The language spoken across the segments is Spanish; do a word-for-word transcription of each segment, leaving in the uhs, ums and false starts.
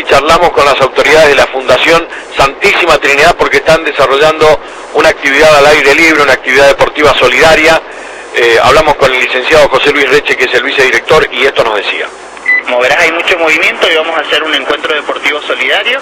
y charlamos con las autoridades de la Fundación Santísima Trinidad porque están desarrollando una actividad al aire libre, una actividad deportiva solidaria. Eh, hablamos con el licenciado José Luis Reche, que es el vicedirector, y esto nos decía. Como verás, hay mucho movimiento y vamos a hacer un encuentro deportivo solidario,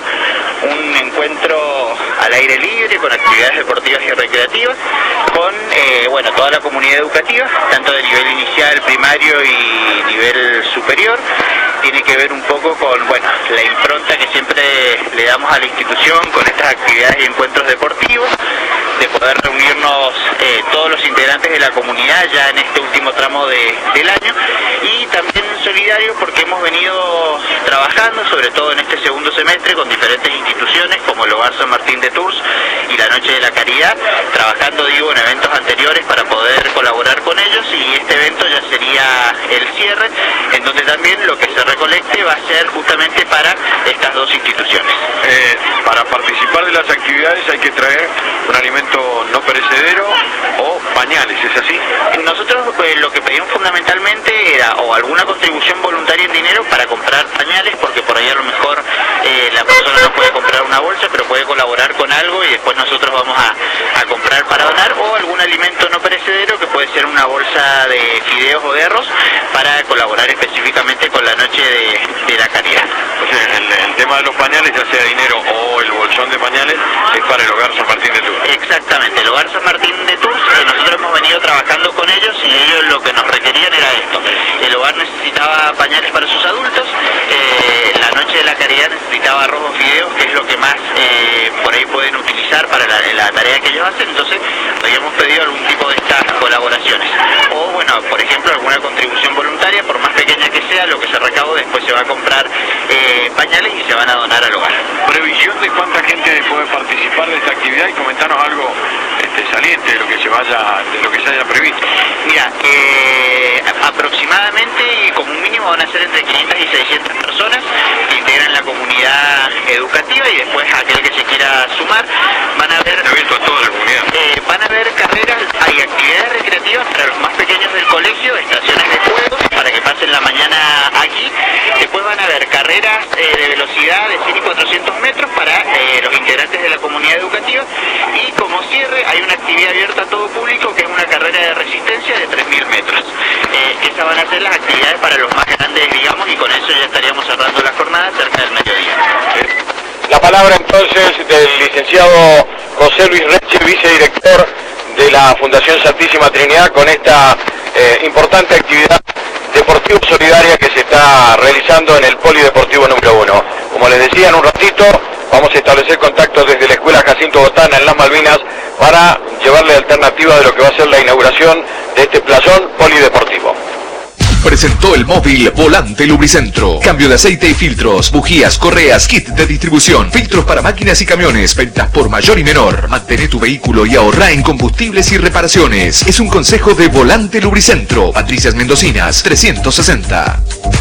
un encuentro al aire libre con actividades deportivas y recreativas, con eh, bueno, toda la comunidad educativa, tanto de nivel inicial, primario y nivel superior. Tiene que ver un poco con bueno, la impronta que siempre le damos a la institución con estas actividades y encuentros deportivos, de poder reunirnos eh, todos los integrantes de la comunidad ya en este último tramo de, del año, y también solidario porque hemos venido trabajando, sobre todo en este segundo semestre, con diferentes instituciones como el Hogar San Martín de Tours y la Noche de la Caridad, trabajando, digo, en eventos anteriores para poder colaborar con ellos, y este evento ya sería el cierre, en donde también lo que se recolecte va a ser justamente para estas dos instituciones. Eh, para participar de las actividades hay que traer un alimento no perecedero o pañales, ¿es así? Nosotros eh, lo que pedimos fundamentalmente era o alguna contribución voluntaria en dinero para comprar pañales, porque por ahí a lo mejor eh, la persona no puede comprar una bolsa, pero puede colaborar con algo y después nosotros vamos a, a comprar para donar, o algún alimento no perecedero que puede ser una bolsa de fideos o de arroz para colaborar específicamente con la Noche de, de la Caridad. O sea, el, el tema de los pañales, ya sea dinero o el bolsón de pañales, es para el Hogar San Martín de Tours. Exactamente, el Hogar San Martín de Tours, eh, nosotros hemos venido trabajando con ellos y ellos lo que nos requerían era esto. El hogar necesitaba pañales para sus adultos, eh, la Noche de la Caridad necesitaba arroz o fideos, que es lo que más eh, por ahí pueden utilizar para la, la tarea que ellos hacen. Entonces habíamos pedido algún tipo de estas colaboraciones, o bueno, por ejemplo, alguna contribución voluntaria, por más pequeña que sea, lo que se recaude después se va a comprar eh, pañales y se van a donar al hogar. ¿Previsión de cuánta gente puede participar de esta actividad? Y comentanos algo este, saliente de lo que se vaya, de lo que se haya previsto. Mira, eh, aproximadamente y como un mínimo van a ser entre quinientas y seiscientas personas que integran la comunidad educativa, y después aquel que se quiera sumar. Van a haber abierto a toda la comunidad. Eh, van a haber carreras, hay actividades recreativas para los más pequeños del colegio, estaciones de juegos para que pasen la mañana aquí. Después van a haber carreras eh, de velocidad de cien y cuatrocientos metros para eh, los integrantes de la comunidad educativa, y como cierre hay una actividad abierta a todo público que es una carrera de resistencia de tres mil metros. Eh, esas van a ser las actividades para los más grandes, digamos, y con eso ya estaríamos cerrando la jornada cerca del mediodía. La palabra entonces del licenciado José Luis Reche, vicedirector de la Fundación Santísima Trinidad, con esta eh, importante actividad deportiva solidaria que se está realizando en el Polideportivo número uno. Como les decía, en un ratito vamos a establecer contacto desde la Escuela Jacinto Botana en Las Malvinas para llevarle alternativa de lo que va a ser la inauguración de este playón polideportivo. Presentó el móvil Volante Lubricentro. Cambio de aceite y filtros, bujías, correas, kit de distribución, filtros para máquinas y camiones, ventas por mayor y menor. Mantén tu vehículo y ahorra en combustibles y reparaciones. Es un consejo de Volante Lubricentro. Patricias Mendocinas trescientos sesenta.